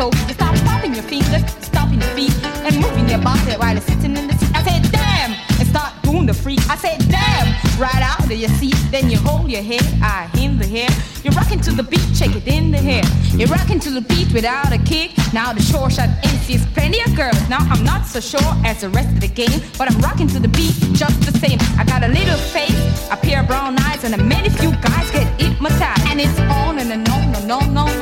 So you start popping your fingers, stomping your feet, and moving your body while you're sitting in the seat. I said, damn, and start doing the freak. I said, damn, right out of your seat. Then you hold your head, in the hair. You're rocking to the beat, shake it in the hair. You're rocking to the beat without a kick. Now the short shot MC's plenty of girls. Now I'm not so sure as the rest of the game, but I'm rocking to the beat just the same. I got a little face, a pair of brown eyes, and a many few guys get hypnotized. And it's on and on and on and on.